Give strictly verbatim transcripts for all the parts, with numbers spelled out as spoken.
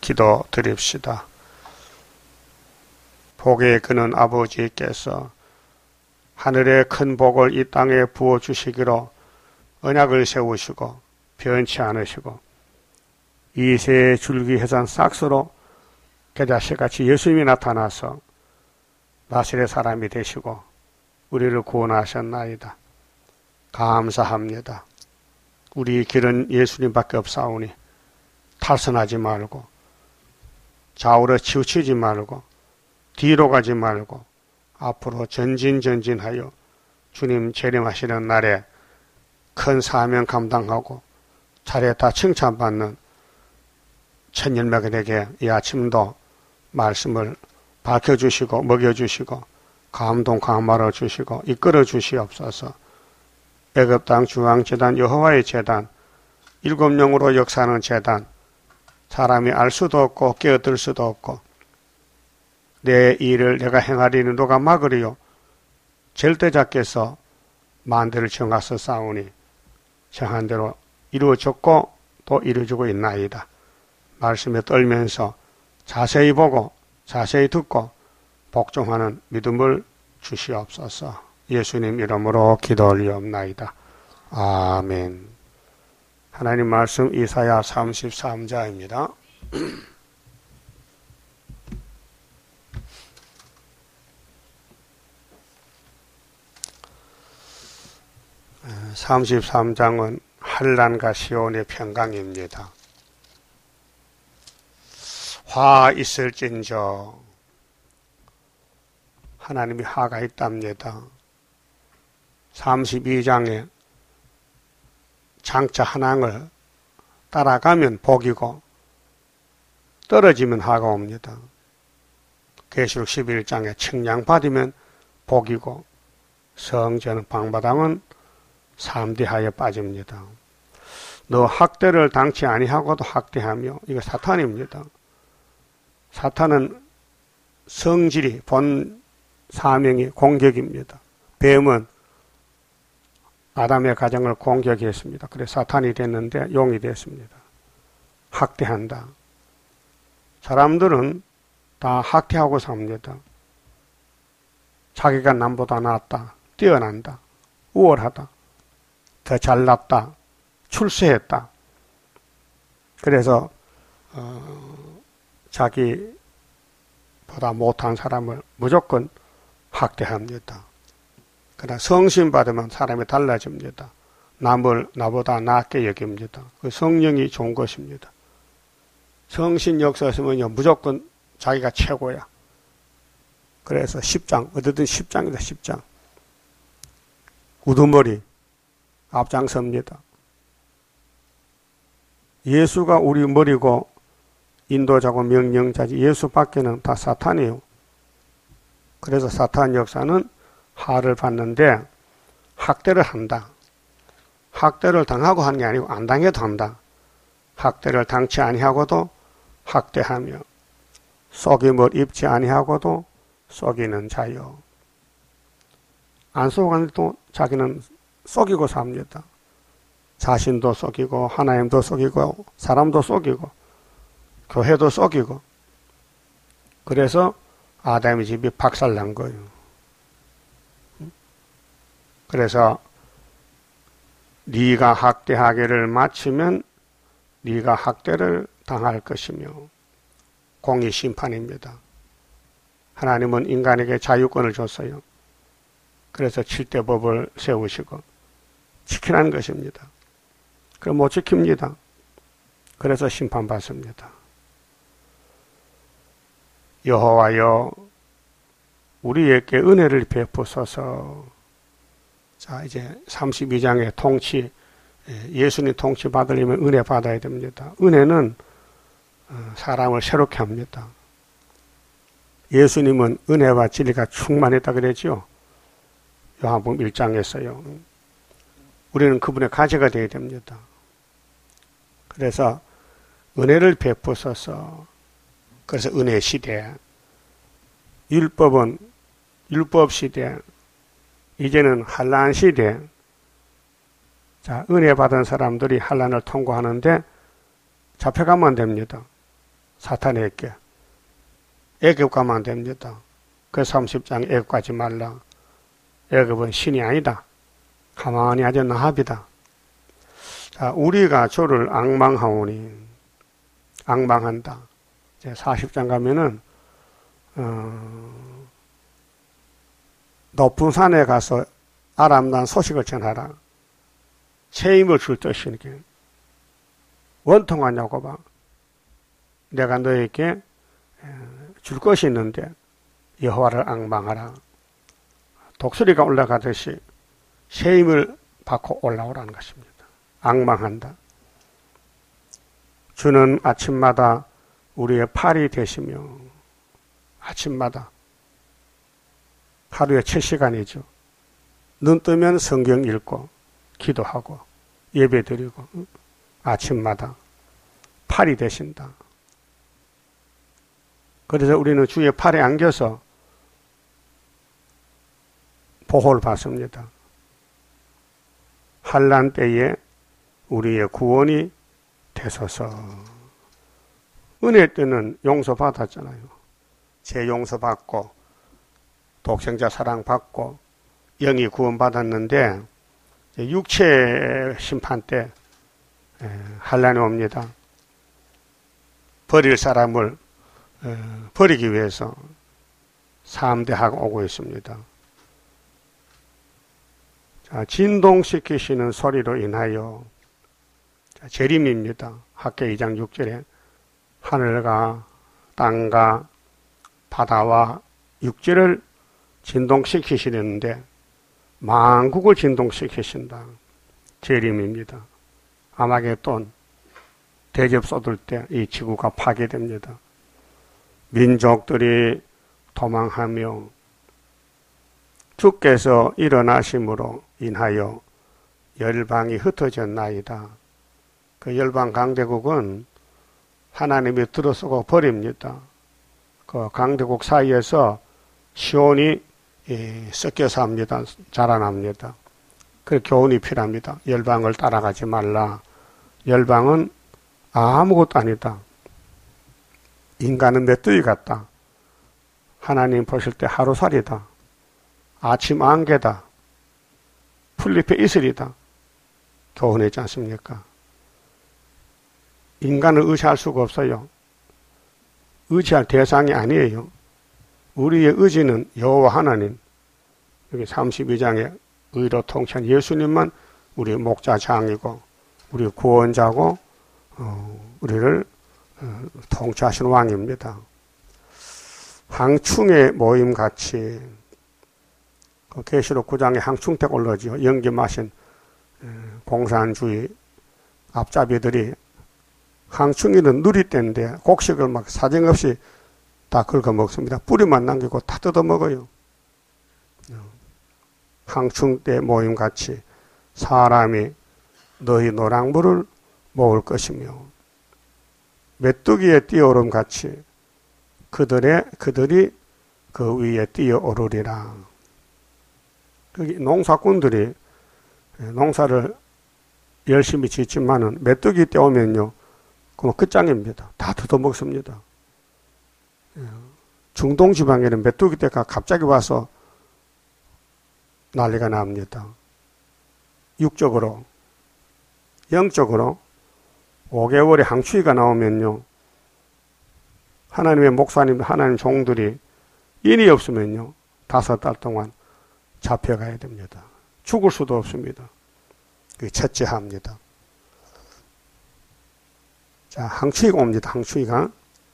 기도 드립시다. 복의 그는 아버지께서 하늘의 큰 복을 이 땅에 부어주시기로 언약을 세우시고 변치 않으시고 이세의 줄기해산 싹스로 겨자씨같이 예수님이 나타나서 나사렛 사람이 되시고 우리를 구원하셨나이다. 감사합니다. 우리 길은 예수님밖에 없사오니 탈선하지 말고 좌우로 치우치지 말고 뒤로 가지 말고 앞으로 전진전진하여 주님 재림하시는 날에 큰 사명 감당하고 잘했다 칭찬받는 천일맥에게 이 아침도 말씀을 밝혀주시고 먹여주시고 감동 감화를 주시고 이끌어 주시옵소서. 애굽 땅 중앙재단 여호와의 재단 일곱 영으로 역사하는 재단 사람이 알 수도 없고 깨어들 수도 없고 내 일을 내가 행하리니 누가 막으리요 절대자께서 만대를 정하셨사오니 정한 대로 이루어졌고 또 이루어지고 있나이다. 말씀에 떨면서 자세히 보고 자세히 듣고 복종하는 믿음을 주시옵소서. 예수님 이름으로 기도 올리옵나이다. 아멘. 하나님 말씀 이사야 삼십삼 장입니다. 삼십삼 장은 한란과 시온의 평강입니다. 화 있을진저 하나님이 화가 있답니다. 삼십이 장에 장차 한왕을 따라가면 복이고 떨어지면 화가 옵니다. 계시록 십일 장에 측량받으면 복이고 성전 방바닥은 삼대하에 빠집니다. 너 학대를 당치 아니하고도 학대하며 이거 사탄입니다. 사탄은 성질이 본 사명이 공격입니다. 뱀은 아담의 가정을 공격했습니다. 그래서 사탄이 됐는데 용이 됐습니다. 학대한다. 사람들은 다 학대하고 삽니다. 자기가 남보다 낫다, 뛰어난다, 우월하다, 더 잘났다, 출세했다. 그래서 어, 자기보다 못한 사람을 무조건 학대합니다. 그러나 성신 받으면 사람이 달라집니다. 남을 나보다 낫게 여깁니다. 그 성령이 좋은 것입니다. 성신 역사에서는요 무조건 자기가 최고야. 그래서 십 장 어쨌든 십 장이다. 십 장 우두머리 앞장섭니다. 예수가 우리 머리고 인도자고 명령자지 예수밖에는 다 사탄이에요. 그래서 사탄 역사는 하를 받는데 학대를 한다. 학대를 당하고 하는 게 아니고 안 당해도 한다. 학대를 당치 아니하고도 학대하며 속임을 입지 아니하고도 속이는 자요. 안 속았는데도 자기는 속이고 삽니다. 자신도 속이고 하나님도 속이고 사람도 속이고 교회도 속이고 그래서 아담의 집이 박살난 거예요. 그래서 네가 학대하기를 마치면 네가 학대를 당할 것이며 공의 심판입니다. 하나님은 인간에게 자유권을 줬어요. 그래서 칠대 법을 세우시고 지키라는 것입니다. 그럼 못 지킵니다. 그래서 심판받습니다. 여호와여 우리에게 은혜를 베푸소서. 자 이제 삼십이 장의 통치 예수님 통치 받으려면 은혜 받아야 됩니다. 은혜는 사람을 새롭게 합니다. 예수님은 은혜와 진리가 충만했다 그랬죠. 요한복음 일 장에서요. 우리는 그분의 가지가 되어야 됩니다. 그래서 은혜를 베푸소서. 그래서 은혜 시대, 율법은 율법 시대, 이제는 한란 시대. 자, 은혜 받은 사람들이 한란을 통과하는데 잡혀가면 됩니다. 사탄에게 애굽 가면 됩니다. 그 삼십 장 애굽 가지 말라. 애굽은 신이 아니다. 가만히 아주 나합이다. 자, 우리가 저를 앙망하오니 앙망한다. 이제 사십 장 가면은 어, 높은 산에 가서 아람난 소식을 전하라. 새 힘을 줄 것이니까 원통하냐고 봐. 내가 너에게 줄 것이 있는데 여호와를 앙망하라. 독수리가 올라가듯이 새 힘을 받고 올라오라는 것입니다. 앙망한다. 주는 아침마다 우리의 팔이 되시며 아침마다 하루에 칠 시간이죠. 눈 뜨면 성경 읽고 기도하고 예배 드리고 아침마다 팔이 되신다. 그래서 우리는 주의 팔에 안겨서 보호를 받습니다. 환난 때에 우리의 구원이 되소서. 은혜 때는 용서받았잖아요. 죄 용서받고 독생자 사랑받고 영이 구원받았는데 육체 심판 때 환난이 옵니다. 버릴 사람을 버리기 위해서 삼대하고 오고 있습니다. 자, 진동시키시는 소리로 인하여 재림입니다. 학개 이 장 육 절에 하늘과 땅과 바다와 육지를 진동시키시는데 만국을 진동시키신다. 재림입니다. 아마겟돈 대접 쏟을 때 이 지구가 파괴됩니다. 민족들이 도망하며 주께서 일어나심으로 인하여 열방이 흩어졌나이다. 그 열방 강대국은 하나님이 들어서고 버립니다. 그 강대국 사이에서 시온이 섞여 삽니다. 자라납니다. 그 교훈이 필요합니다. 열방을 따라가지 말라. 열방은 아무것도 아니다. 인간은 메뚜기 같다. 하나님 보실 때 하루살이다. 아침 안개다. 풀잎의 이슬이다. 교훈했지 않습니까? 인간을 의지할 수가 없어요. 의지할 대상이 아니에요. 우리의 의지는 여호와 하나님. 여기 삼십이 장에 의로 통치한 예수님만 우리 목자장이고 우리 구원자고 어, 우리를 어, 통치하시는 왕입니다. 항충의 모임같이 그 계시록 구 장에 항충택 올라오죠. 연기 마신 공산주의 앞잡이들이 항충이는 누리떼인데 곡식을 막 사정없이 다 긁어 먹습니다. 뿌리만 남기고 다 뜯어 먹어요. 항충대 모임같이 사람이 너희 노랑물을 먹을 것이며 메뚜기에 뛰어오름 같이 그들의 그들이 그 위에 뛰어오르리라. 거기 농사꾼들이 농사를 열심히 짓지만은 메뚜기 뛰어오면요, 그럼 끝장입니다. 다 뜯어먹습니다. 중동 지방에는 메뚜기 떼가 갑자기 와서 난리가 납니다. 육적으로, 영적으로 오 개월에 항추위가 나오면요, 하나님의 목사님, 하나님 종들이 인이 없으면요, 다섯 달 동안 잡혀가야 됩니다. 죽을 수도 없습니다. 그게 채째합니다. 자, 항추위가 옵니다. 항추위가.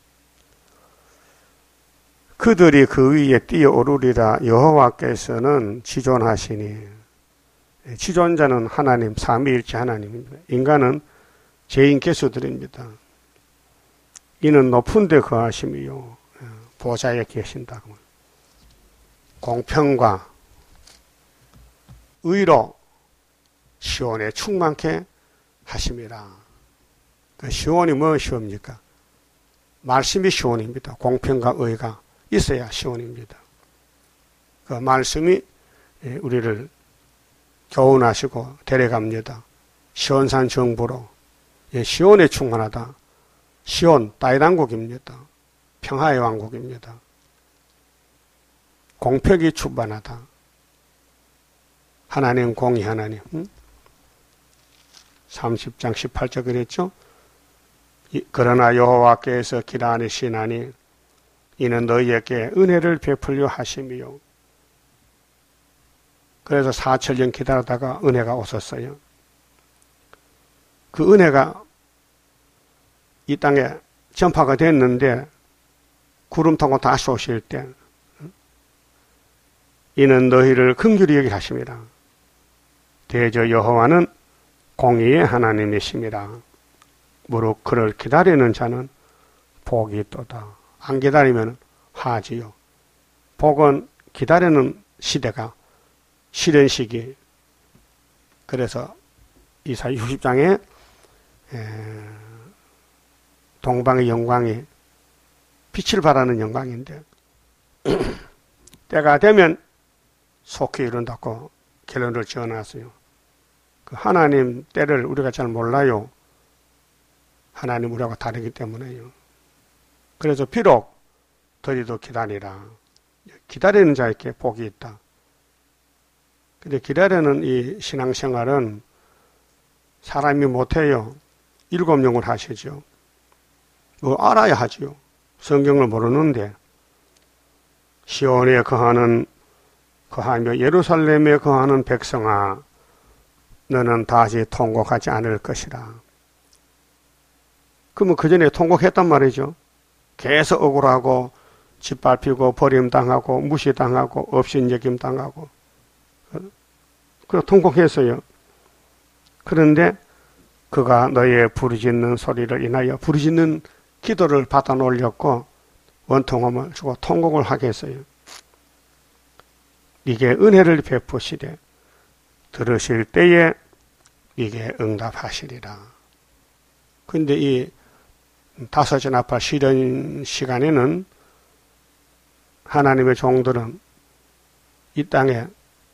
그들이 그 위에 뛰어오르리라. 여호와께서는 지존하시니. 지존자는 하나님, 삼위일체 하나님입니다. 인간은 죄인 개수들입니다. 이는 높은 데 거하심이요 보좌에 계신다. 공평과 의로 시온에 충만케 하심이라. 그 시온이 무엇이옵니까? 말씀이 시온입니다. 공평과 의가 있어야 시온입니다. 그 말씀이 우리를 교훈하시고 데려갑니다. 시온산 정부로. 시온에 충만하다. 시온 땅의 왕국입니다. 평화의 왕국입니다. 공평이 충만하다. 하나님 공의 하나님. 응? 삼십 장 십팔 절 그랬죠? 그러나 여호와께서 기다리시나니 이는 너희에게 은혜를 베풀려 하심이요. 그래서 사천 년 기다리다가 은혜가 오셨어요. 그 은혜가 이 땅에 전파가 됐는데 구름 타고 다시 오실 때 이는 너희를 긍휼히 여기게 하심이라. 대저 여호와는 공의의 하나님이심이라. 무릇 그를 기다리는 자는 복이 있도다. 안 기다리면 화지요. 복은 기다리는 시대가 싫은 시기. 그래서 이사야 육십 장에 동방의 영광이 빛을 발하는 영광인데 때가 되면 속히 이룬다고 결론을 지어놨어요. 그 하나님 때를 우리가 잘 몰라요. 하나님 우리하고 다르기 때문에요. 그래서 비록 더디도 기다리라. 기다리는 자에게 복이 있다. 근데 기다리는 이 신앙생활은 사람이 못해요. 일곱 영을 하시죠. 뭐 알아야 하지요. 성경을 모르는데 시온에 거하는 거하며 예루살렘에 거하는 백성아 너는 다시 통곡하지 않을 것이라. 그러면 그 전에 통곡했단 말이죠. 계속 억울하고 짓밟히고 버림당하고 무시당하고 업신여김당하고 그래 통곡했어요. 그런데 그가 너의 부르짖는 소리를 인하여 부르짖는 기도를 받아 올렸고 원통함을 주고 통곡을 하게 했어요. 네게 은혜를 베푸시되 들으실 때에 네게 응답하시리라. 그런데 이 다섯째 나팔 시련 시간에는 하나님의 종들은 이 땅에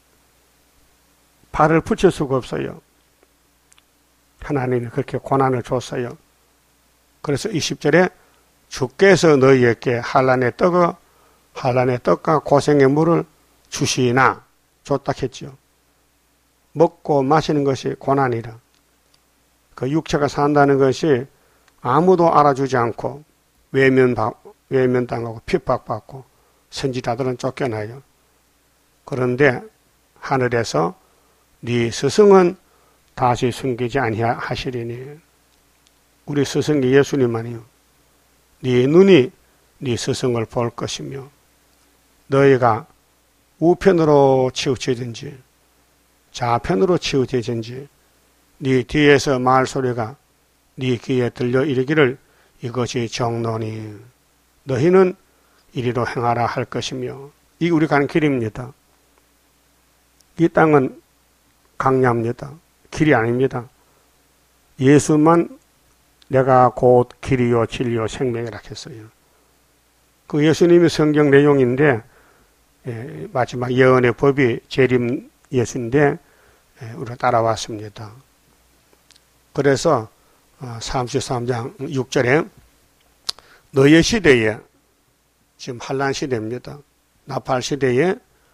발을 붙일 수가 없어요. 하나님이 그렇게 고난을 줬어요. 그래서 이십 절에 주께서 너희에게 한란의 떡과 한란의 떡과 고생의 물을 주시나 줬다 했죠. 먹고 마시는 것이 고난이라. 그 육체가 산다는 것이 아무도 알아주지 않고 외면 외면당하고 핍박받고 선지자들은 쫓겨나요. 그런데 하늘에서 네 스승은 다시 숨기지 아니하시리니. 우리 스승이 예수님만이요. 네 눈이 네 스승을 볼 것이며 너희가 우편으로 치우치든지 좌편으로 치우치든지 네 뒤에서 말소리가 네 귀에 들려 이르기를 이것이 정론이 너희는 이리로 행하라 할 것이며. 이게 우리 가는 길입니다. 이 땅은 강야입니다. 길이 아닙니다. 예수만 내가 곧 길이요 진리요 생명이라 했어요. 그 예수님의 성경 내용인데 예, 마지막 예언의 법이 재림 예수인데 예, 우리가 따라왔습니다. 그래서 삼십삼 장 육 절에 너의 시대에 지금 환난 시대입니다. 나팔 시대에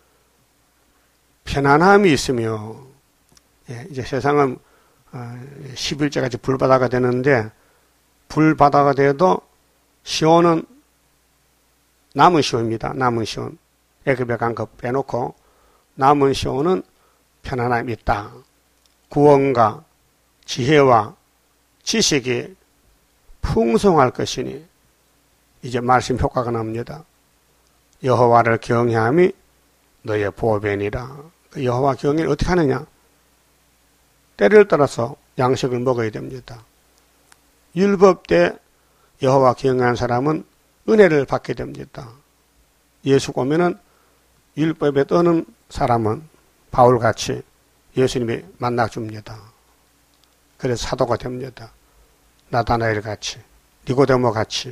편안함이 있으며 예, 이제 세상은 십 일째까지 불바다가 되는데 불바다가 돼도 시온은 남은 시온입니다. 남은 시온. 애굽에 간 것 빼놓고 남은 시온은 편안함이 있다. 구원과 지혜와 지식이 풍성할 것이니 이제 말씀 효과가 납니다. 여호와를 경외함이 너의 보배니라. 여호와 경외를 어떻게 하느냐? 때를 따라서 양식을 먹어야 됩니다. 율법 때 여호와 경외한 사람은 은혜를 받게 됩니다. 예수 오면은 율법에 떠는 사람은 바울같이 예수님이 만나줍니다. 그래서 사도가 됩니다. 나다나엘 같이, 니고데모 같이.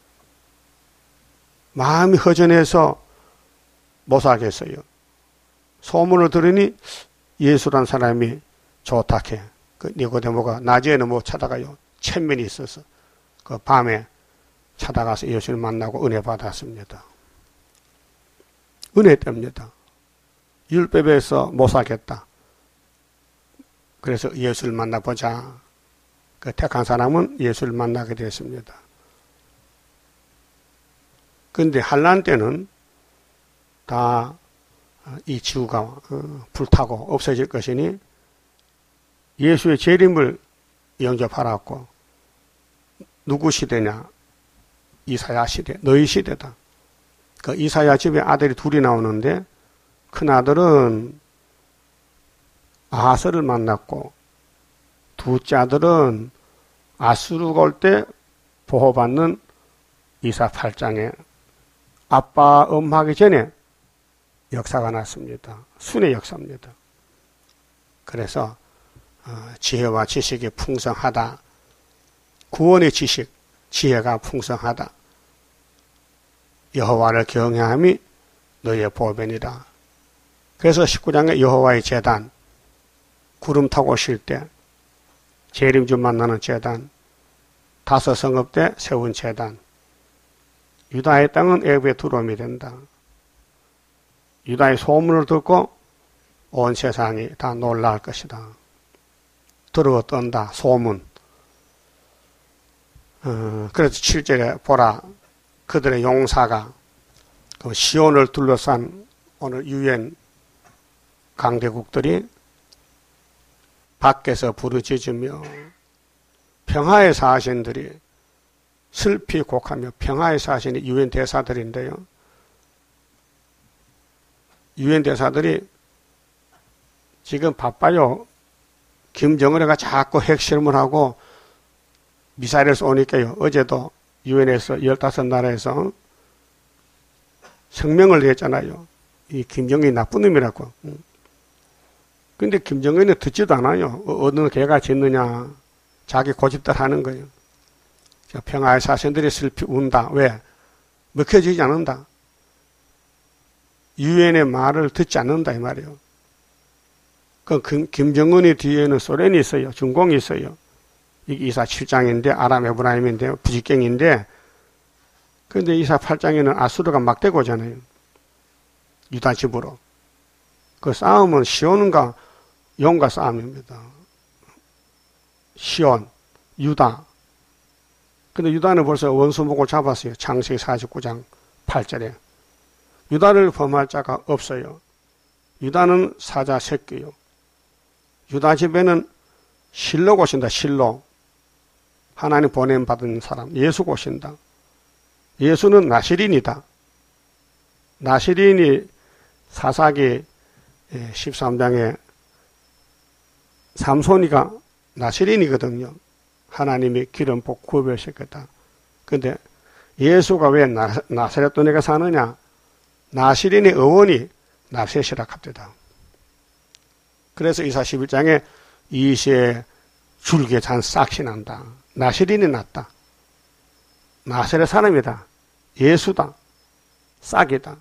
마음이 허전해서 못 살겠어요. 소문을 들으니 예수란 사람이 좋다 해. 그 니고데모가 낮에는 못 찾아가요. 천면이 있어서. 그 밤에 찾아가서 예수를 만나고 은혜 받았습니다. 은혜 때입니다. 율법에서 못 살겠다. 그래서 예수를 만나보자. 그 택한 사람은 예수를 만나게 됐습니다. 그런데 환난 때는 다 이 지구가 불타고 없어질 것이니 예수의 재림을 영접하라고. 누구 시대냐? 이사야 시대, 너희 시대다. 그 이사야 집에 아들이 둘이 나오는데 큰 아들은 아하스를 만났고 둘째 아들은 아수르 올 때 보호받는 이사 팔 장에 아빠 엄하기 전에 역사가 났습니다. 순의 역사입니다. 그래서 지혜와 지식이 풍성하다. 구원의 지식, 지혜가 풍성하다. 여호와를 경외함이 너희의 보배니라. 그래서 십구 장에 여호와의 제단, 구름 타고 오실 때 재림주 만나는 제단, 다섯 성읍 때 세운 제단, 유다의 땅은 애굽의 두려움이 된다. 유다의 소문을 듣고 온 세상이 다 놀랄 것이다. 두려워 떤다. 소문. 어, 그래서 칠 절에 보라, 그들의 용사가 그 시온을 둘러싼 오늘 유엔 강대국들이 밖에서 부르짖으며 평화의 사신들이 슬피 곡하며, 평화의 사신이 유엔 대사들인데요. 유엔 대사들이 지금 바빠요. 김정은이가 자꾸 핵실험을 하고 미사일을 쏘니까요. 어제도 유엔에서 열다섯 나라에서 성명을 냈잖아요. 이 김정은이 나쁜 놈이라고. 근데 김정은은 듣지도 않아요. 어느 개가 짖느냐. 자기 고집들 하는 거예요. 평화의 사신들이 슬피 운다. 왜? 먹혀지지 않는다. 유엔의 말을 듣지 않는다 이 말이에요. 그 김정은이 뒤에는 소련이 있어요. 중공이 있어요. 이게 이사 칠 장인데 아람 에브라임인데 부직경인데, 그런데 이사 팔 장에는 아수르가 막 대고 오잖아요. 유다 집으로. 그 싸움은 시온과 용과 싸움입니다. 시온, 유다. 근데 유다는 벌써 원수목을 잡았어요. 창세기 사십구 장 팔 절에. 유다를 범할 자가 없어요. 유다는 사자 새끼요. 유다 집에는 실로가 오신다. 실로. 하나님 보냄받은 사람. 예수가 오신다. 예수는 나시린이다. 나시린이 사사기 십삼 장에 삼손이가 나시린이거든요. 하나님이 기름 붓고 구별시켰다. 근데 예수가 왜 나, 나사렛 도네가 사느냐? 나시린의 어원이 나셋이라 합니다. 그래서 이사 십일 장에 이시에 줄기에 잔 싹이 난다. 나시린이 났다. 나사렛 사람이다. 예수다. 싹이다.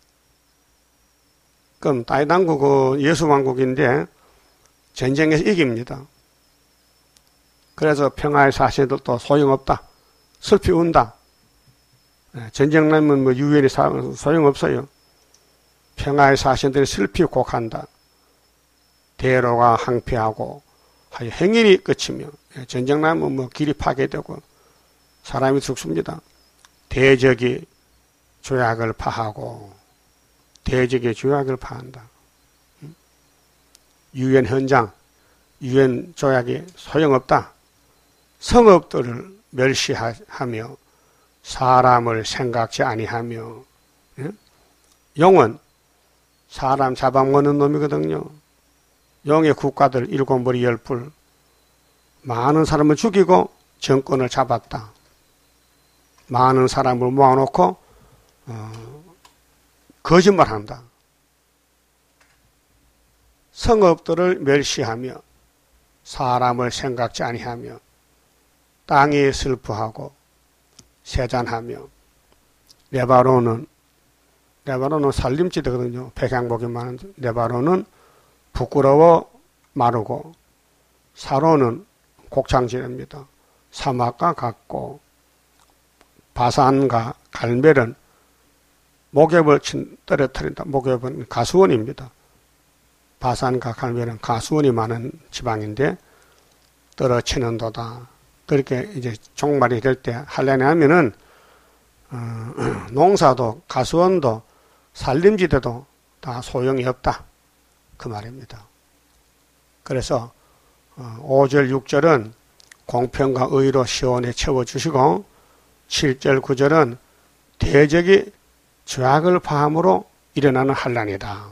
그럼 다윗 왕국은 예수 왕국인데 전쟁에서 이깁니다. 그래서 평화의 사신들도 소용없다. 슬피 운다. 전쟁 나면 뭐 유엔이 소용없어요. 평화의 사신들이 슬피 곡한다. 대로가 항폐하고 행인이 끝이며, 전쟁 나면 뭐 길이 파괴되고 사람이 죽습니다. 대적이 조약을 파하고 대적의 조약을 파한다. 유엔 현장, 유엔 조약이 소용없다. 성읍들을 멸시하며 사람을 생각지 아니하며, 용은 사람 잡아먹는 놈이거든요. 용의 국가들 일곱 머리 열불, 많은 사람을 죽이고 정권을 잡았다. 많은 사람을 모아놓고 어, 거짓말한다. 성읍들을 멸시하며 사람을 생각지 아니하며 땅이 슬퍼하고 세잔하며, 레바논은 레바논은 산림지대거든요. 백향목이 많은 레바논은 부끄러워 마르고, 사론은 곡창지대입니다. 사막과 같고 바산과 갈멜은 목엽을 친, 떨어뜨린다. 목엽은 가수원입니다. 바산과 갈멜은 가수원이 많은 지방인데 떨어치는도다. 그렇게 이제 종말이 될 때 하려니 하면은 어, 농사도 가수원도 산림지대도 다 소용이 없다. 그 말입니다. 그래서 어, 오 절, 육 절은 공평과 의로 시온에 채워주시고 칠 절, 구 절은 대적이 죄악을 파함으로 일어나는 환난이다.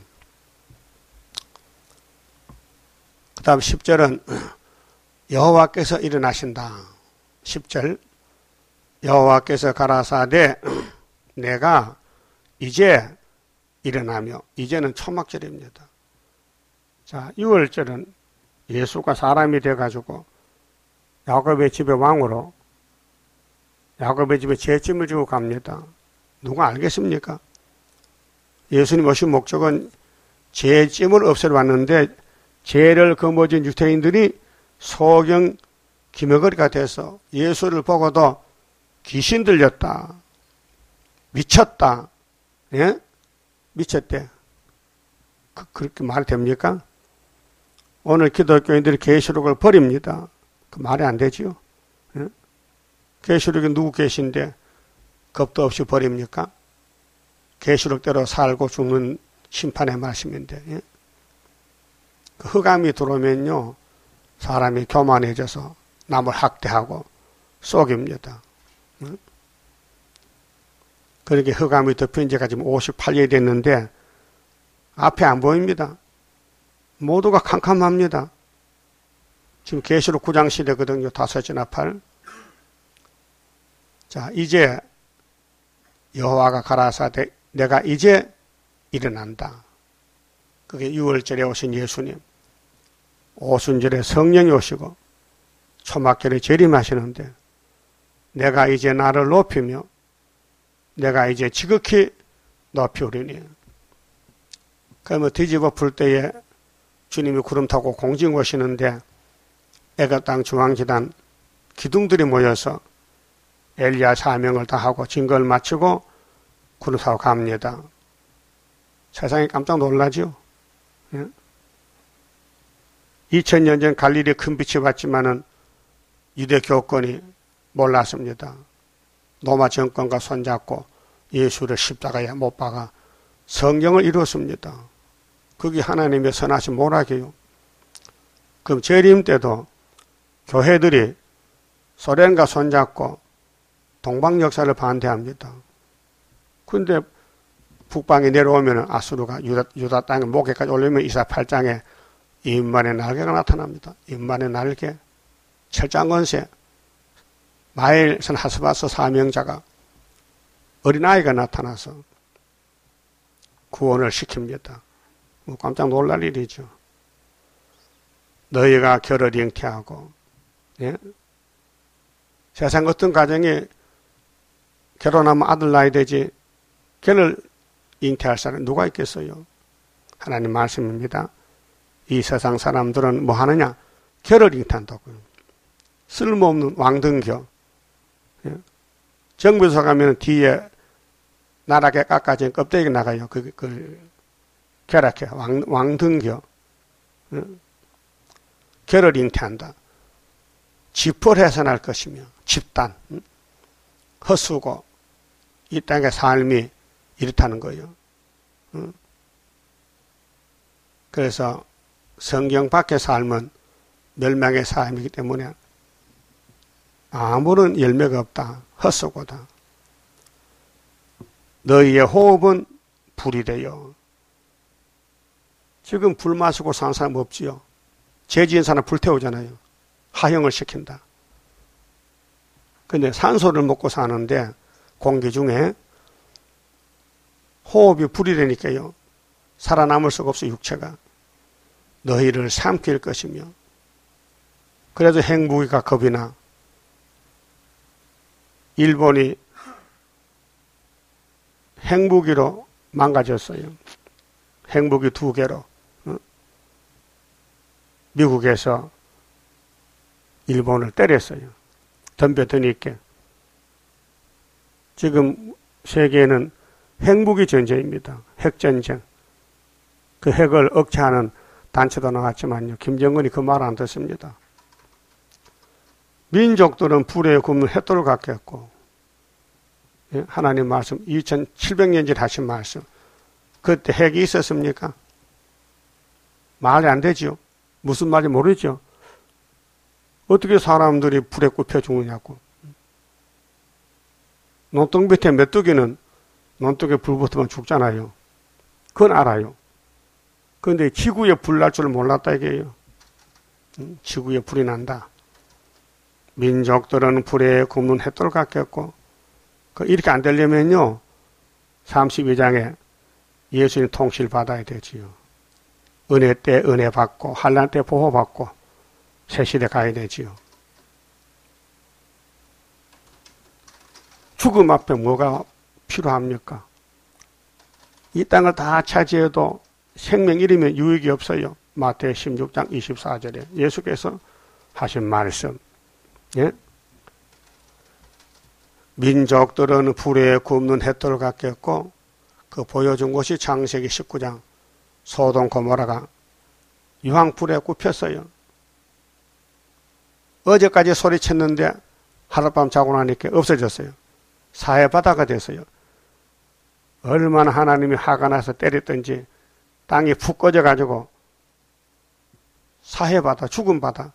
그 다음 십 절은 여호와께서 일어나신다. 십 절 여호와께서 가라사대 내가 이제 일어나며, 이제는 초막절입니다. 자, 유월 절은 예수가 사람이 돼가지고 야곱의 집에 왕으로 야곱의 집에 죄짐을 지고 갑니다. 누가 알겠습니까? 예수님 오신 목적은 죄짐을 없애러 왔는데 죄를 거머쥔 유대인들이 소경 기머거리가 돼서 예수를 보고도 귀신 들렸다, 미쳤다, 예? 미쳤대. 그, 그렇게 말이 됩니까? 오늘 기독교인들이 계시록을 버립니다. 그 말이 안 되지요. 예? 계시록에 누구 계신데 겁도 없이 버립니까? 계시록대로 살고 죽는 심판의 말씀인데, 예? 그 흑암이 들어오면요 사람이 교만해져서 남을 학대하고 속입니다. 예? 그렇게 흑암이 덮인 지가 지금 오십팔 년이 됐는데 앞에 안 보입니다. 모두가 캄캄합니다. 지금 계시록 구 장 시대거든요. 다섯째 나팔. 자, 이제 여호와가 가라사대 내가 이제 일어난다. 그게 유월절에 오신 예수님. 오순절에 성령이 오시고 초막절에 재림하시는데 내가 이제 나를 높이며 내가 이제 지극히 높이오리니. 그러면 뒤집어 풀 때에 주님이 구름 타고 공중 오시는데 애굽 땅 중앙지단 기둥들이 모여서 엘리야 사명을 다하고 증거를 마치고 구름 타고 갑니다. 세상이 깜짝 놀라죠. 예? 이천 년 전 갈릴리 큰 빛이 왔지만은 유대 교권이 몰랐습니다. 로마 정권과 손잡고 예수를 십자가에 못 박아 성경을 이뤘습니다. 그게 하나님의 선하신 모락이에요. 그럼 재림 때도 교회들이 소련과 손잡고 동방 역사를 반대합니다. 그런데 북방에 내려오면 아수르가 유다, 유다 땅에 목에까지 올리면 이사팔 장에 인만의 날개가 나타납니다. 인만의 날개, 철장건세, 마일선 하스바스 사명자가 어린아이가 나타나서 구원을 시킵니다. 뭐 깜짝 놀랄 일이죠. 너희가 결을 잉태하고, 예? 세상 어떤 가정에 결혼하면 아들 낳아야 되지 결을 잉태할 사람이 누가 있겠어요? 하나님 말씀입니다. 이 세상 사람들은 뭐 하느냐? 결을 잉태한다고요. 쓸모없는 왕등교. 예? 정부에서 가면 뒤에 나락에 깎아진 껍데기 나가요. 그, 그, 결합해. 왕, 왕등교. 예? 결을 잉태한다. 집을 해산할 것이며, 집단. 음? 헛수고, 이 땅의 삶이 이렇다는 거예요. 음? 그래서 성경 밖의 삶은 멸망의 삶이기 때문에 아무런 열매가 없다. 헛수고다. 너희의 호흡은 불이 되어. 지금 불 마시고 사는 사람 없지요. 죄 지은 사람 불태우잖아요. 하형을 시킨다. 근데 산소를 먹고 사는데 공기 중에 호흡이 불이 되니까요. 살아남을 수가 없어 육체가. 너희를 삼킬 것이며. 그래도 핵무기가 겁이 나. 일본이 핵무기로 망가졌어요. 핵무기 두 개로. 어? 미국에서 일본을 때렸어요. 덤벼드니까. 지금 세계에는 핵무기 전쟁입니다. 핵전쟁. 그 핵을 억제하는 단체도 나왔지만요. 김정은이 그 말 안 듣습니다. 민족들은 불에 굽는 햇돌을 갖겠고, 예? 하나님 말씀, 이천칠백 년 전 하신 말씀. 그때 핵이 있었습니까? 말이 안 되죠. 무슨 말인지 모르죠. 어떻게 사람들이 불에 굽혀 죽느냐고. 논둑 밑에 메뚜기는 논둑에 불 붙으면 죽잖아요. 그건 알아요. 그런데 지구에 불 날 줄 몰랐다 이게요. 지구에 불이 난다. 민족들은 불에 굽는 햇돌 같겠고, 이렇게 안 되려면요, 삼십이 장에 예수님 통치를 받아야 되지요. 은혜 때 은혜 받고, 환난 때 보호 받고, 새 시대 가야 되지요. 죽음 앞에 뭐가 필요합니까? 이 땅을 다 차지해도 생명 잃으면 유익이 없어요. 마태복음 십육 장 이십사 절에 예수께서 하신 말씀. 예? 민족들은 불에 굽는 햇돌 같겠고, 그 보여준 것이 창세기 십구 장 소돔 고모라가 유황불에 굽혔어요. 어제까지 소리쳤는데 하룻밤 자고 나니까 없어졌어요. 사해바다가 됐어요. 얼마나 하나님이 화가 나서 때렸던지 땅이 푹 꺼져가지고 사해바다, 죽은 바다.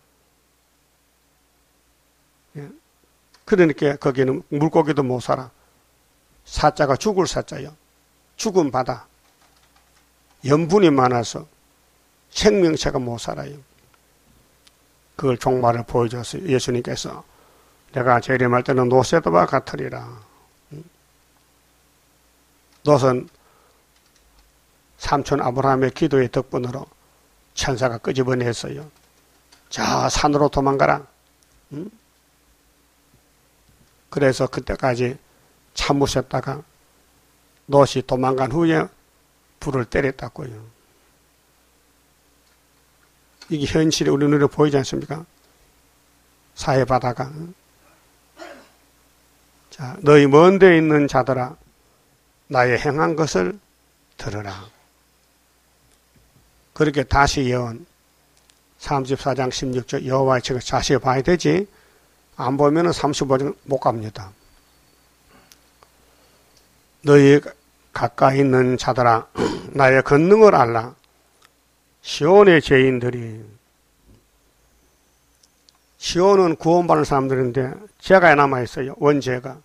예. 그러니까 거기는 물고기도 못 살아. 사자가 죽을 사자요. 죽은 바다. 염분이 많아서 생명체가 못 살아요. 그걸 종말을 보여줬어요. 예수님께서 내가 재림할 때는 노새도와 같으리라. 롯은 삼촌 아브라함의 기도의 덕분으로 천사가 끄집어냈어요. 저 산으로 도망가라. 그래서 그때까지 참으셨다가 롯이 도망간 후에 불을 때렸다고요. 이게 현실이 우리 눈에 보이지 않습니까? 사해바다가. 자, 너희 먼 데 있는 자들아, 나의 행한 것을 들으라. 그렇게 다시 예언, 삼십사 장 십육 절 여호와의 책을 자세히 봐야 되지, 안 보면은 삼십오 장 못 갑니다. 너희 가까이 있는 자들아, 나의 권능을 알라. 시온의 죄인들이, 시온은 구원받는 사람들인데 죄가 남아있어요. 원죄가.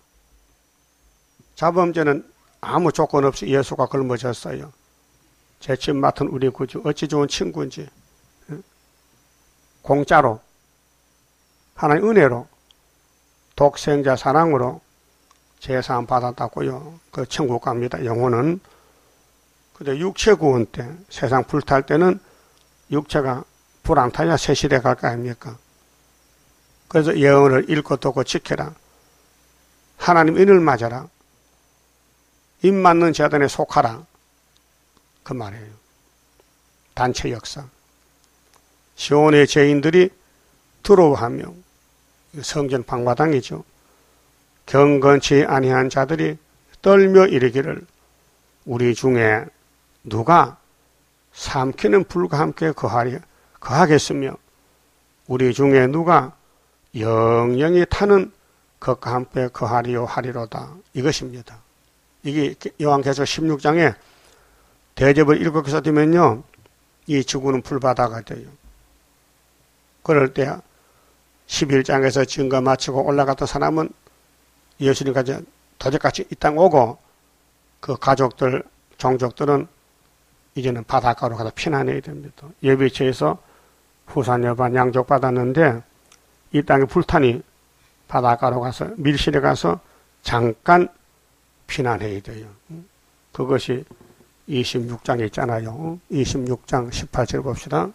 자범죄는 아무 조건 없이 예수가 걸머졌어요. 죄짐 맡은 우리 구주, 어찌 좋은 친구인지. 공짜로, 하나님 은혜로, 독생자 사랑으로 제사함 받았다고요. 그 천국 갑니다. 영혼은. 근데 육체 구원 때, 세상 불탈 때는 육체가 불 안 타야 새 시대 갈 거 아닙니까? 그래서 예언을 읽고 듣고 지켜라. 하나님 인을 맞아라. 인 맞는 재단에 속하라. 그 말이에요. 단체 역사. 시온의 죄인들이 두려워하며, 성전 방마당이죠. 경건치 아니한 자들이 떨며 이르기를, 우리 중에 누가 삼키는 불과 함께 거하리, 거하겠으며 우리 중에 누가 영영이 타는 것과 함께 거하리요 하리로다. 이것입니다. 이게 요한계시록 십육 장에 대접을 일곱 개서 되면요, 이 지구는 불바다가 돼요. 그럴 때 십일 장에서 증거 마치고 올라갔던 사람은 예수님까지 도적같이 이 땅 오고, 그 가족들, 종족들은 이제는 바닷가로 가서 피난해야 됩니다. 예비처에서 후산 여반 양족 받았는데 이 땅에 불타니 바닷가로 가서, 밀실에 가서 잠깐 피난해야 돼요. 그것이 이십육 장에 있잖아요. 이십육 장 십팔 절 봅시다.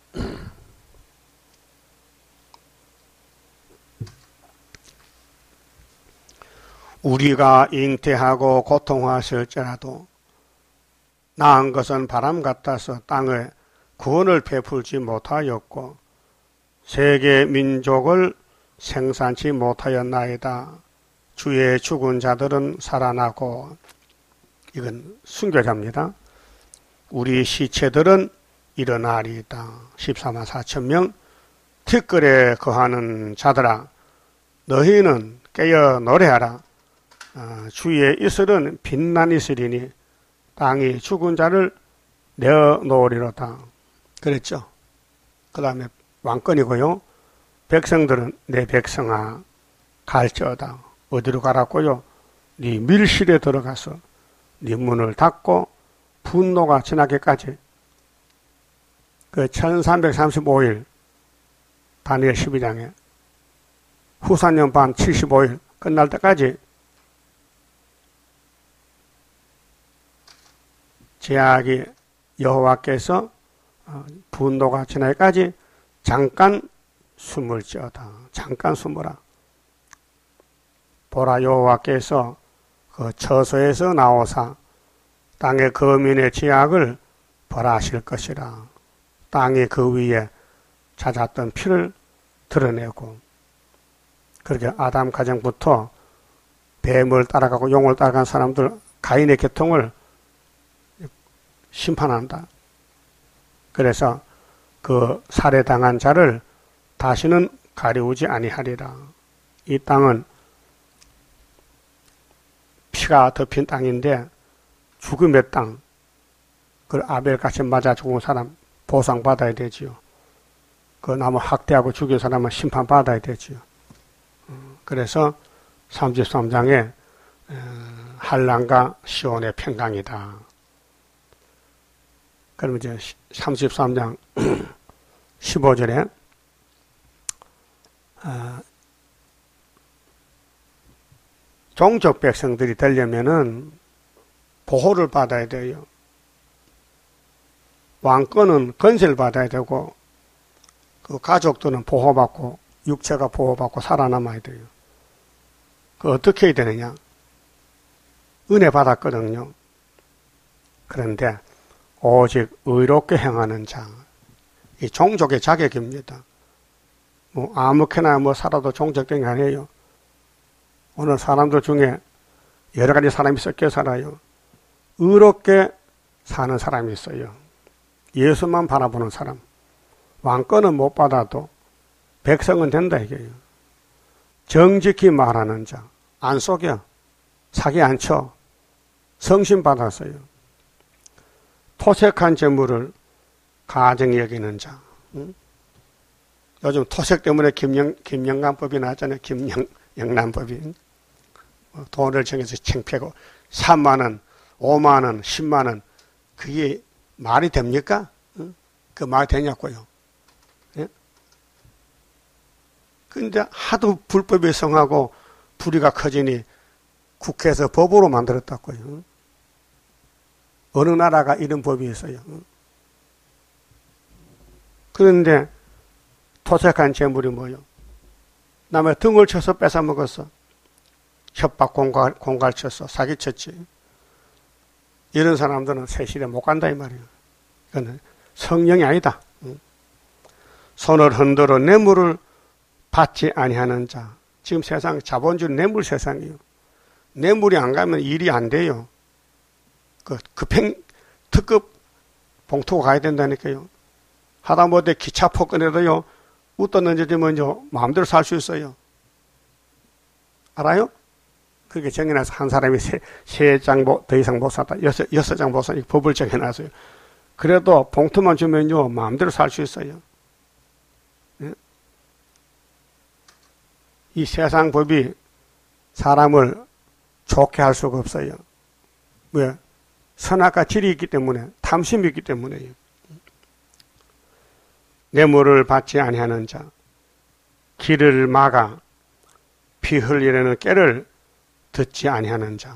우리가 잉태하고 고통하실지라도 나은 것은 바람 같아서 땅에 구원을 베풀지 못하였고 세계 민족을 생산치 못하였나이다. 주의 죽은 자들은 살아나고, 이건 순교자입니다. 우리 시체들은 일어나리이다. 십사만 사천 명. 티끌에 거하는 자들아, 너희는 깨어 노래하라. 어, 주의 이슬은 빛난 이슬이니 땅이 죽은 자를 내어 놓으리로다. 그랬죠. 그 다음에 왕권이고요. 백성들은 내 백성아 갈지어다. 어디로 가라고요? 네 밀실에 들어가서 네 문을 닫고 분노가 지나기까지 그 천삼백삼십오 일 다니엘 십이 장에 후사년 반 칠십오 일 끝날 때까지 제약이 여호와께서 분노가 지나기까지 잠깐 숨을 지어다. 잠깐 숨어라. 보라, 여호와께서 그 처소에서 나오사 땅의 거민의 죄악을 벌하실 것이라. 땅이 그 위에 찾았던 피를 드러내고, 그렇게 아담 가정부터 뱀을 따라가고 용을 따라간 사람들 가인의 계통을 심판한다. 그래서 그 살해당한 자를 다시는 가리우지 아니하리라. 이 땅은 피가 덮인 땅인데 죽음의 땅, 그 아벨같이 맞아 죽은 사람 보상받아야 되지요. 그 나무 학대하고 죽인 사람은 심판받아야 되지요. 그래서 삼십삼 장에 한란과 시온의 평강이다. 그러면 이제 삼십삼 장 십오 절에 어, 종족 백성들이 되려면은 보호를 받아야 돼요. 왕권은 건세를 받아야 되고, 그 가족들은 보호받고, 육체가 보호받고 살아남아야 돼요. 그 어떻게 해야 되느냐? 은혜 받았거든요. 그런데 오직 의롭게 행하는 자, 이 종족의 자격입니다. 뭐 아무렇게나 뭐 살아도 종족된 게 아니에요. 오늘 사람들 중에 여러 가지 사람이 섞여 살아요. 의롭게 사는 사람이 있어요. 예수만 바라보는 사람. 왕권은 못 받아도 백성은 된다 이게요. 정직히 말하는 자, 안 속여, 사기 안 쳐, 성신 받았어요. 토색한 재물을 가정히 여기는 자. 응? 요즘 토색 때문에 김영, 김영란법이 나왔잖아요. 김영란법이. 돈을 정해서 창피하고 삼만 원, 오만 원, 십만 원, 그게 말이 됩니까? 응? 그 말이 되냐고요. 예? 근데 하도 불법에 성하고 불의가 커지니 국회에서 법으로 만들었다고요. 응? 어느 나라가 이런 법이 있어요. 응? 그런데 토색한 재물이 뭐요? 남의 등을 쳐서 뺏어 먹었어. 협박 공갈, 공갈쳤어. 사기쳤지. 이런 사람들은 세실에 못 간다 이 말이에요. 이거는 성령이 아니다. 손을 흔들어 뇌물을 받지 아니하는 자. 지금 세상 자본주의 뇌물 세상이에요. 뇌물이 안 가면 일이 안 돼요. 그 급행 특급 봉투가 가야 된다니까요. 하다못해 기차 폭근에도요. 웃다 던져지면요 마음대로 살 수 있어요. 알아요? 그렇게 정해놔서 한 사람이 세, 세 장 더 이상 못 샀다. 여섯, 여섯 장 못 샀다. 법을 정해놨어요. 그래도 봉투만 주면요, 마음대로 살 수 있어요. 예? 이 세상 법이 사람을 좋게 할 수가 없어요. 왜? 선악과 질이 있기 때문에, 탐심이 있기 때문에요. 뇌물을 받지 아니하는 자, 길을 막아 피 흘리려는 꾀를 듣지 아니하는 자.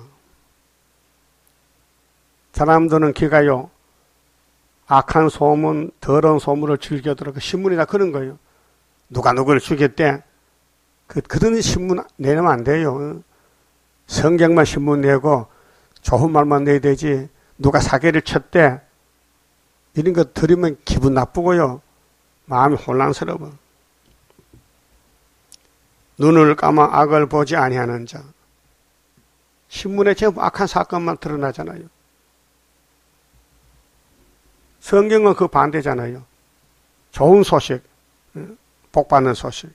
사람들은 귀가요, 악한 소문, 더러운 소문을 즐겨 들어. 그 신문이다 그런 거예요. 누가 누구를 죽였대. 그, 그런 신문 내면 안 돼요. 성경만 신문 내고 좋은 말만 내야 되지. 누가 사기를 쳤대. 이런 거 들으면 기분 나쁘고요. 마음이 혼란스러워. 눈을 감아 악을 보지 아니하는 자. 신문에 전부 악한 사건만 드러나잖아요. 성경은 그 반대잖아요. 좋은 소식, 복받는 소식.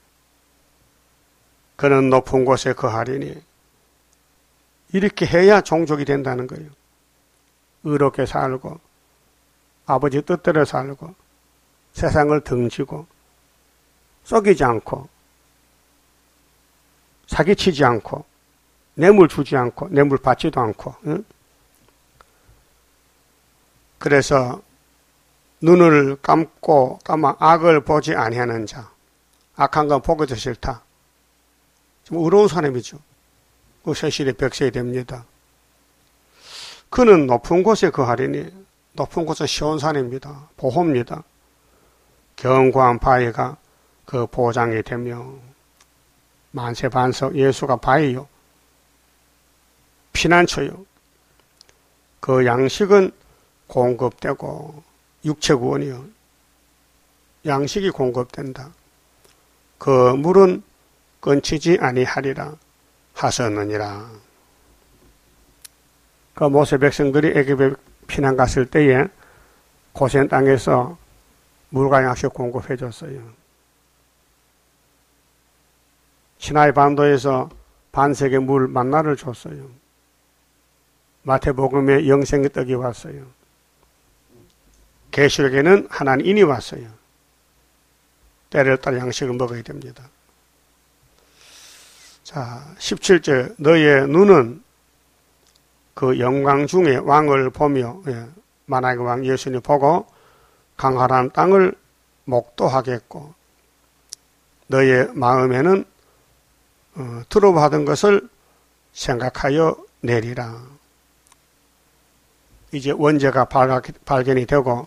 그는 높은 곳에 거하리니 이렇게 해야 종족이 된다는 거예요. 의롭게 살고 아버지 뜻대로 살고 세상을 등지고 썩이지 않고 사기치지 않고 뇌물 주지 않고 뇌물 받지도 않고. 응? 그래서 눈을 감고 감아 악을 보지 아니하는 자, 악한 건 보기도 싫다. 좀 의로운 사람이죠. 그 세실의 백성이 됩니다. 그는 높은 곳에 거하리니 높은 곳은 시온산입니다. 보호입니다. 견고한 바위가 그 보장이 되며 만세반석 예수가 바위요. 피난처요. 그 양식은 공급되고 육체구원이요. 양식이 공급된다. 그 물은 끊치지 아니하리라 하셨느니라. 그 모세 백성들이 애굽에 피난 갔을 때에 고센 땅에서 물과 양식 공급해 줬어요. 시나이 반도에서 반세계 물 만나를 줬어요. 마태복음에 영생의 떡이 왔어요. 계시록에는 하나님이 왔어요. 때를 따라 양식을 먹어야 됩니다. 자, 십칠 절 너의 눈은 그 영광 중에 왕을 보며, 예, 만왕의 왕 예수님 보고 강활한 땅을 목도하겠고 너의 마음에는 어, 두려워하던 것을 생각하여 내리라. 이제 원죄가 발견이 되고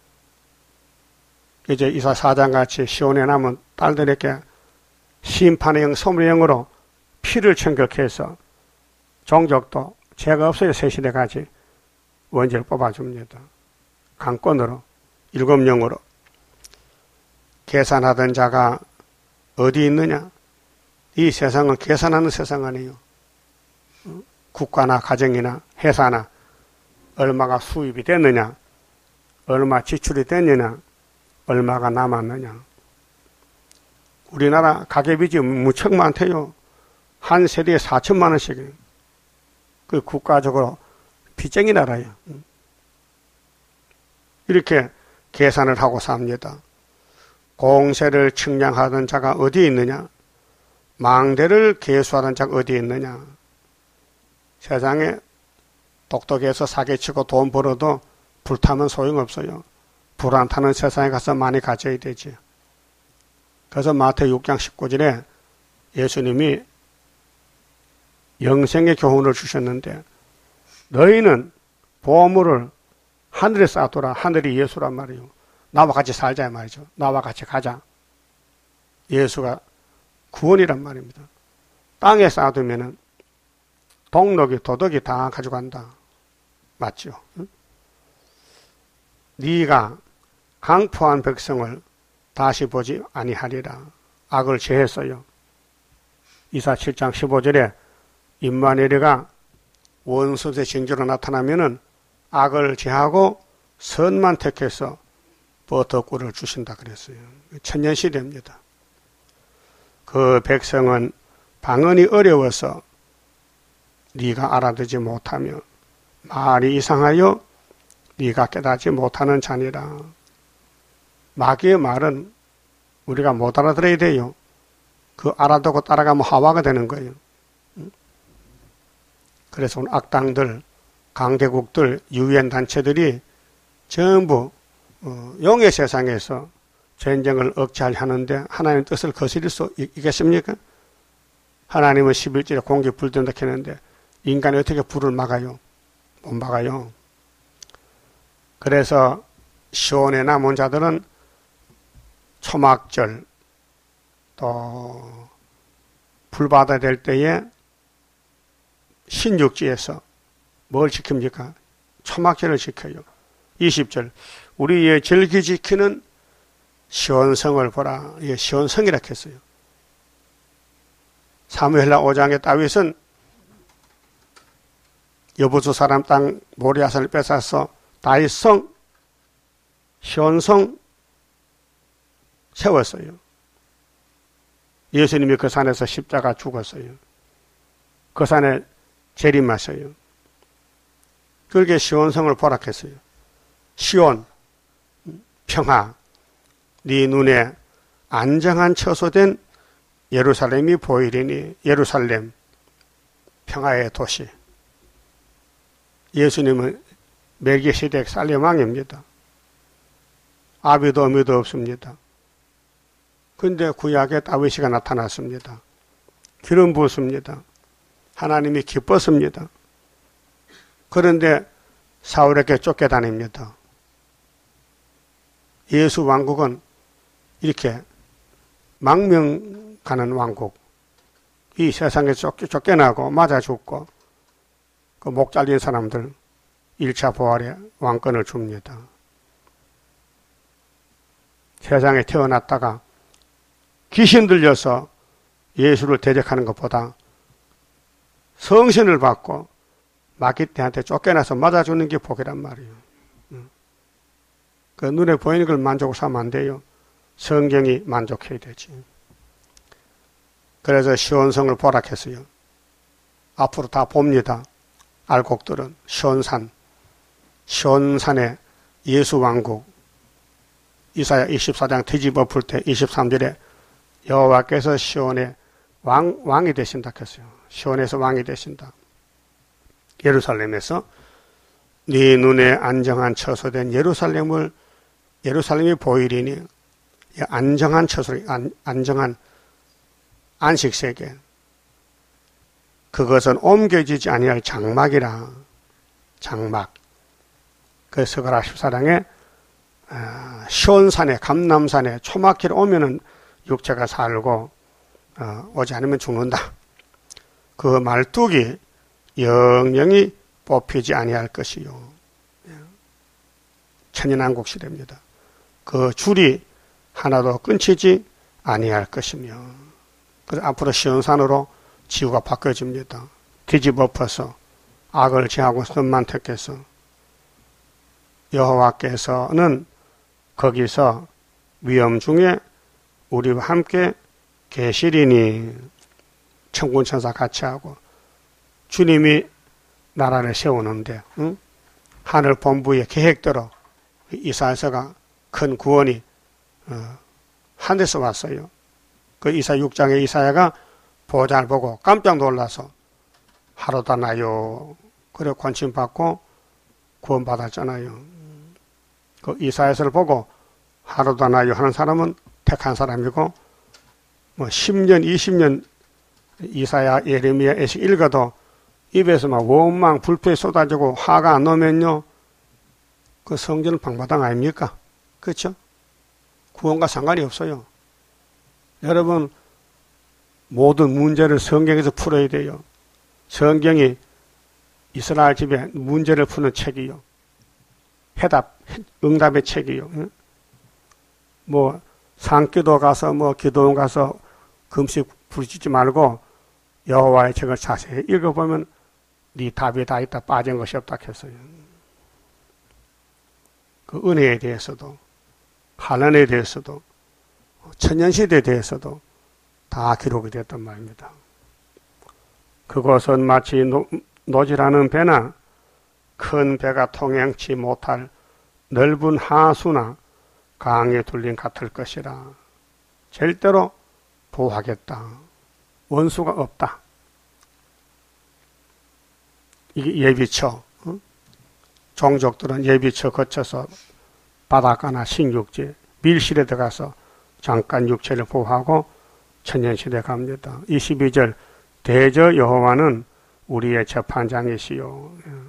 이제 이사 사장같이 시온에 남은 딸들에게 심판의 영, 소문의 영으로 피를 청격해서 종족도 죄가 없어야 새 시대까지 원죄를 뽑아줍니다. 강권으로, 일곱 영으로. 계산하던 자가 어디 있느냐? 이 세상은 계산하는 세상 아니에요. 국가나 가정이나 회사나 얼마가 수입이 됐느냐, 얼마 지출이 됐느냐, 얼마가 남았느냐. 우리나라 가계빚이 무척 많대요. 한 세대에 사천만 원씩이에요. 그 국가적으로 빚쟁이 나라예요. 이렇게 계산을 하고 삽니다. 공세를 측량하던 자가 어디 있느냐? 망대를 계수하던 자가 어디 있느냐? 세상에 똑똑해서 사기치고 돈 벌어도 불타면 소용없어요. 불 안 타는 세상에 가서 많이 가져야 되지. 그래서 마태 육 장 십구 절에 예수님이 영생의 교훈을 주셨는데 너희는 보물을 하늘에 쌓아둬라. 하늘이 예수란 말이에요. 나와 같이 살자 말이죠. 나와 같이 가자. 예수가 구원이란 말입니다. 땅에 쌓아두면은 동록이 도덕이 다 가져간다. 맞죠? 응? 네가 강포한 백성을 다시 보지 아니하리라. 악을 제했어요. 이사 칠 장 십오 절에 임마누엘이가 원수의 징조로 나타나면은 악을 제하고 선만 택해서 버터꿀을 주신다 그랬어요. 천년시대입니다. 그 백성은 방언이 어려워서 네가 알아듣지 못하며 말이 이상하여 네가 깨닫지 못하는 자니라. 마귀의 말은 우리가 못 알아들어야 돼요. 그 알아듣고 따라가면 하와가 되는 거예요. 그래서 오늘 악당들, 강대국들, 유엔 단체들이 전부 영의 세상에서 전쟁을 억제하려 하는데 하나님의 뜻을 거스릴 수 있겠습니까? 하나님은 십일 절에 공기 불든다 했는데 인간이 어떻게 불을 막아요? 못 막아요. 그래서 시온에 남은 자들은 초막절 또 불바다 될 때에 신육지에서 뭘 지킵니까? 초막절을 지켜요. 이십 절 우리의 절기 지키는 시온성을 보라. 이게 시온성이라 했어요. 사무엘하 오 장의 다윗은 여부수 사람 땅 모리아산을 뺏어서 다윗성, 시온성 세웠어요. 예수님이 그 산에서 십자가 죽었어요. 그 산에 재림하셔요. 그렇게 시온성을 포락했어요. 시온, 평화, 네 눈에 안정한 처소된 예루살렘이 보이리니 예루살렘, 평화의 도시. 예수님은 멜기세덱 살렘 왕입니다. 아비도 어미도 없습니다. 근데 구약에 다윗이가 나타났습니다. 기름 부었습니다. 하나님이 기뻤습니다. 그런데 사울에게 쫓겨다닙니다. 예수 왕국은 이렇게 망명 가는 왕국, 이 세상에 쫓겨, 쫓겨나고 맞아 죽고 그 목 잘린 사람들 일 차 부활에 왕권을 줍니다. 세상에 태어났다가 귀신 들려서 예수를 대적하는 것보다 성신을 받고 마귀떼한테 쫓겨나서 맞아주는 게 복이란 말이에요. 그 눈에 보이는 걸 만족을 삼으면 안 돼요. 성경이 만족해야 되지. 그래서 시온성을 포락했어요. 앞으로 다 봅니다. 알곡들은 시온산, 시온산의 예수왕국. 이사야 이십사 장 뒤집어 풀 때 이십삼 절에 여호와께서 시온의 왕, 왕이 되신다 했어요. 시온에서 왕이 되신다. 예루살렘에서 네 눈에 안정한 처소된 예루살렘을 예루살렘이 보이리니 안정한 처소, 안, 안정한 안식세계. 그것은 옮겨지지 아니할 장막이라. 장막. 그 스가랴 십사 장에 어, 시온산에 감람산에 초막길 오면은 육체가 살고 어, 오지 않으면 죽는다. 그 말뚝이 영영이 뽑히지 아니할 것이요. 천연왕국 시대입니다. 그 줄이 하나도 끊치지 아니할 것이며, 그래서 앞으로 시온산으로 지구가 바뀌어집니다. 뒤집어 엎어서 악을 제하고 선만 택해서 여호와께서는 거기서 위험 중에 우리와 함께 계시리니, 천군 천사 같이 하고 주님이 나라를 세우는데 응? 하늘 본부의 계획대로 이사야서가 큰 구원이 어, 하늘에서 왔어요. 그 이사 육 장의 이사야가 보좌를 보고 깜짝 놀라서 하루다 나요. 그래 관심 받고 구원 받았잖아요. 그 이사야서를 보고 하루다 나요 하는 사람은 택한 사람이고, 뭐 십 년, 이십 년 이사야, 예레미야, 에스겔 읽어도 입에서 막 원망, 불패 쏟아지고 화가 안 나면요, 그 성전은 방바닥 아닙니까? 그렇죠? 구원과 상관이 없어요. 여러분, 모든 문제를 성경에서 풀어야 돼요. 성경이 이스라엘 집에 문제를 푸는 책이요. 해답, 응답의 책이요. 뭐 산기도 가서 뭐 기도원 가서 금식 부르짖지 말고 여호와의 책을 자세히 읽어보면 네 답이 다 있다, 빠진 것이 없다 했어요. 그 은혜에 대해서도, 환난에 대해서도, 천년시대에 대해서도 다 기록이 됐단 말입니다. 그것은 마치 노, 노질하는 배나 큰 배가 통행치 못할 넓은 하수나 강에 둘린 같을 것이라. 절대로 보호하겠다. 원수가 없다. 이게 예비처. 어? 종족들은 예비처 거쳐서 바닷가나 식육지, 밀실에 들어가서 잠깐 육체를 보호하고 천년시대 갑니다. 이십이 절 대저 여호와는 우리의 재판장이시요.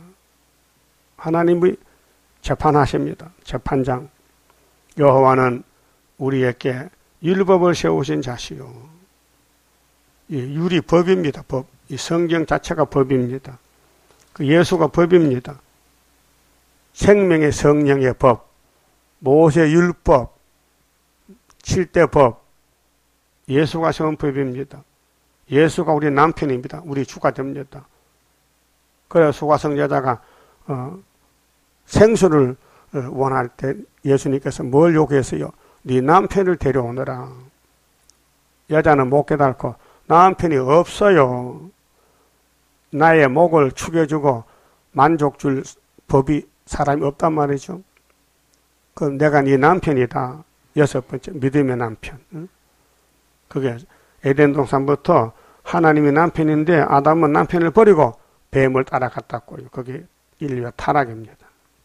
하나님이 재판하십니다. 재판장. 여호와는 우리에게 율법을 세우신 자시요. 이 율이 법입니다. 법. 이 성경 자체가 법입니다. 그 예수가 법입니다. 생명의 성령의 법, 모세 율법, 칠대 법, 예수가 세운 법입니다. 예수가 우리 남편입니다. 우리 주가 됩니다. 그래서 수가성 여자가 어, 생수를 원할 때 예수님께서 뭘 요구했어요? 네 남편을 데려오너라. 여자는 못 깨닫고 남편이 없어요. 나의 목을 축여주고 만족 줄 법이 사람이 없단 말이죠. 그럼 내가 네 남편이다. 여섯 번째, 믿음의 남편. 그게 에덴 동산부터 하나님이 남편인데 아담은 남편을 버리고 뱀을 따라갔다고요. 그게 인류의 타락입니다.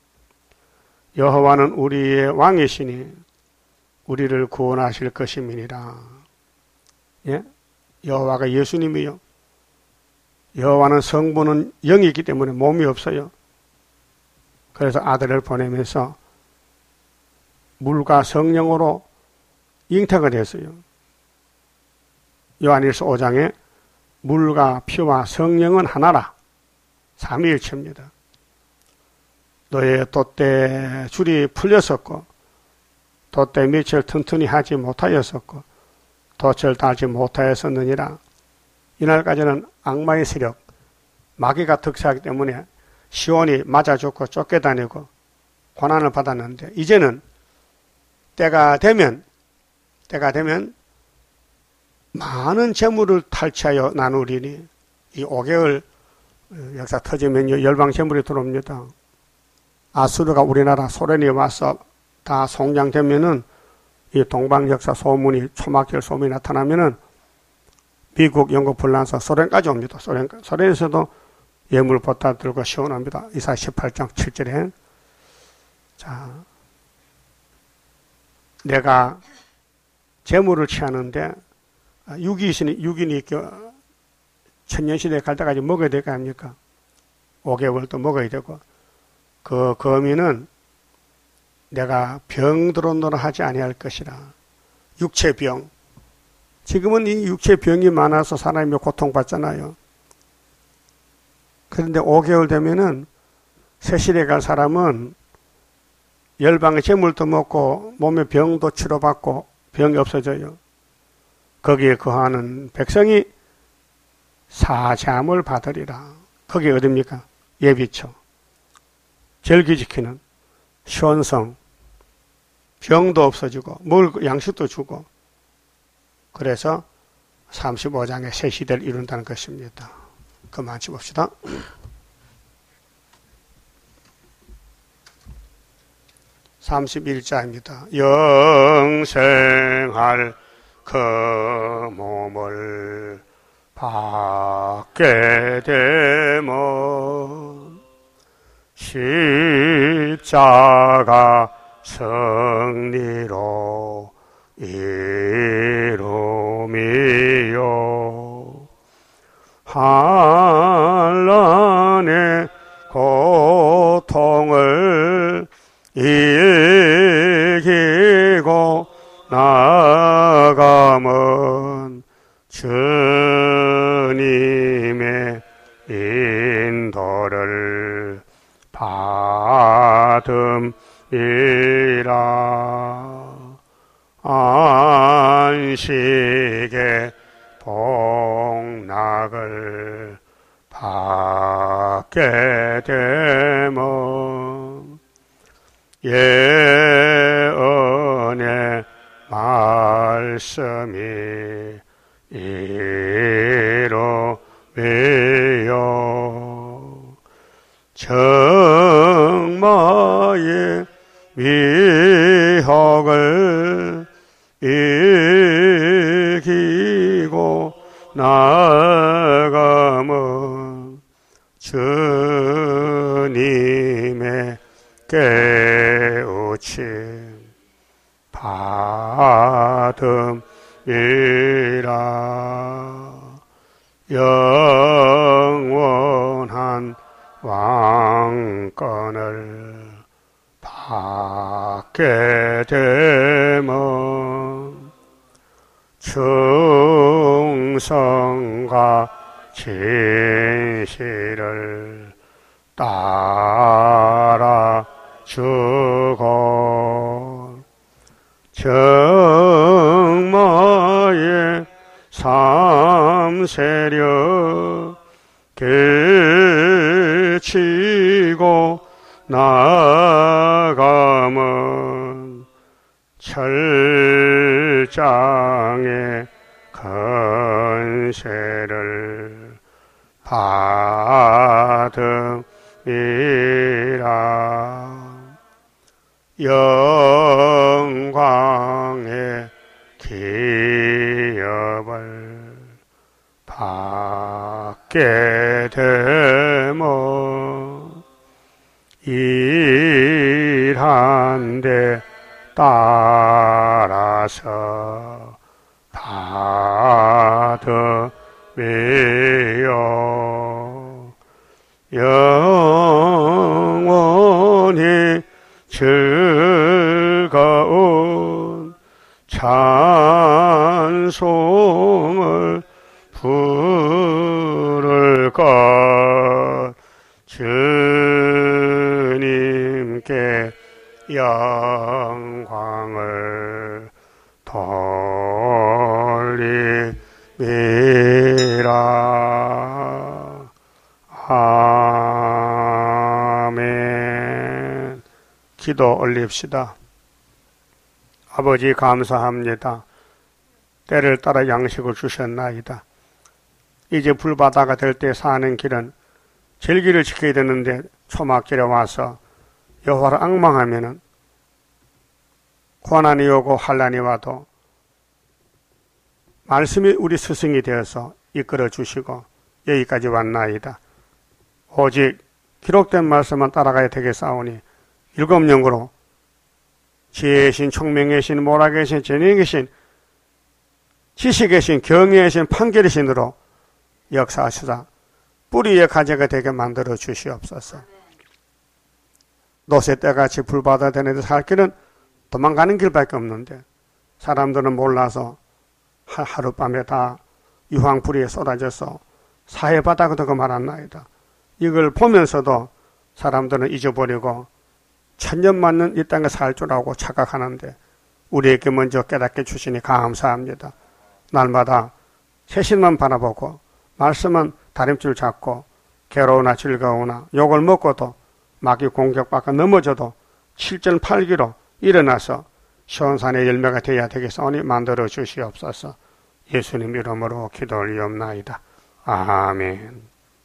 여호와는 우리의 왕이시니 우리를 구원하실 것임이니라. 예? 여호와가 예수님이요. 여호와는 성부는 영이기 때문에 몸이 없어요. 그래서 아들을 보내면서 물과 성령으로 잉태가 됐어요. 요한일서 오 장에 물과 피와 성령은 하나라. 삼위일체입니다. 너의 돛대 줄이 풀렸었고 돛대 밑을 튼튼히 하지 못하였었고 돛을 달지 못하였었느니라. 이날까지는 악마의 세력, 마귀가 득세하기 때문에 시온이 맞아 죽고 쫓겨다니고 고난을 받았는데 이제는 때가 되면 때가 되면 많은 재물을 탈취하여 나누리니 이 오 개월 역사 터지면 열방 재물이 들어옵니다. 아수르가 우리나라 소련이 와서 다 송장되면은 이 동방 역사 소문이 초막절 소문이 나타나면은 미국, 영국, 불란서, 소련까지 옵니다. 소련, 소련에서도 예물 보따 들고 시원합니다. 이사야 십팔 장 칠 절에. 자, 내가 재물을 취하는데 육인이, 육인이 천년시대에 갈 때까지 먹어야 될 거 아닙니까? 오 개월도 먹어야 되고, 그 거미는 내가 병들어노라 하지 아니할 것이라. 육체병. 지금은 이 육체병이 많아서 사람이 고통받잖아요. 그런데 오 개월 되면은 세실에 갈 사람은 열방의 재물도 먹고 몸에 병도 치료받고 병이 없어져요. 거기에 거하는 백성이 사잠을 받으리라. 그게 어딥니까? 예비처. 절기 지키는 시온성. 병도 없어지고 먹을 양식도 주고. 그래서 삼십오 장의 새 시대를 이룬다는 것입니다. 그만 봅시다. 삼십일 자입니다. 영생할 그 몸을 받게 되면 십자가 승리로 이루미요 한란의 고통을 이기고 나가면 주님의 인도를 받음이라. 안식의 복락을 받게 되면 예언의 말씀이 이루매요 정마의 미혹을 이기고 나가면 주님의 깨우침 받음이라. 영원한 왕권을 받게 되면 충성과 진실을 따라 주고 정마의 삼세력 길 들고 나아가면 철장의 건세를 받음이라. 영광의 기업을 받게 되면 일한데 따라서 받으며 영원히 즐거운 찬송을 부를 것 주님께 영광을 돌리리라. 아멘. 기도 올립시다. 아버지 감사합니다. 때를 따라 양식을 주셨나이다. 이제 불바다가 될 때 사는 길은 절기를 지켜야 되는데 초막길에 와서 여호와를 앙망하면은 고난이 오고 환난이 와도 말씀이 우리 스승이 되어서 이끌어 주시고 여기까지 왔나이다. 오직 기록된 말씀만 따라가야 되겠사오니 일곱 영으로 지혜의 신, 총명의 신, 모락의 신, 전능의 신, 지식의 신, 경외의 신, 판결의 신으로 역사하시다 뿌리의 가지가 되게 만들어 주시옵소서. 노새 때같이 불바다 되는데 살 길은 도망가는 길밖에 없는데 사람들은 몰라서 하룻밤에 다 유황불이 쏟아져서 사해바다가 되고 말았나이다. 이걸 보면서도 사람들은 잊어버리고 천년만년 이 땅에 살 줄 알고 착각하는데 우리에게 먼저 깨닫게 주시니 감사합니다. 날마다 새신만 바라보고 말씀은 다림줄 잡고 괴로우나 즐거우나 욕을 먹고도 마귀 공격받고 넘어져도 칠전팔기로 일어나서 시온산의 열매가 되어야 되겠사오니 만들어 주시옵소서. 예수님 이름으로 기도 올리옵나이다. 아멘.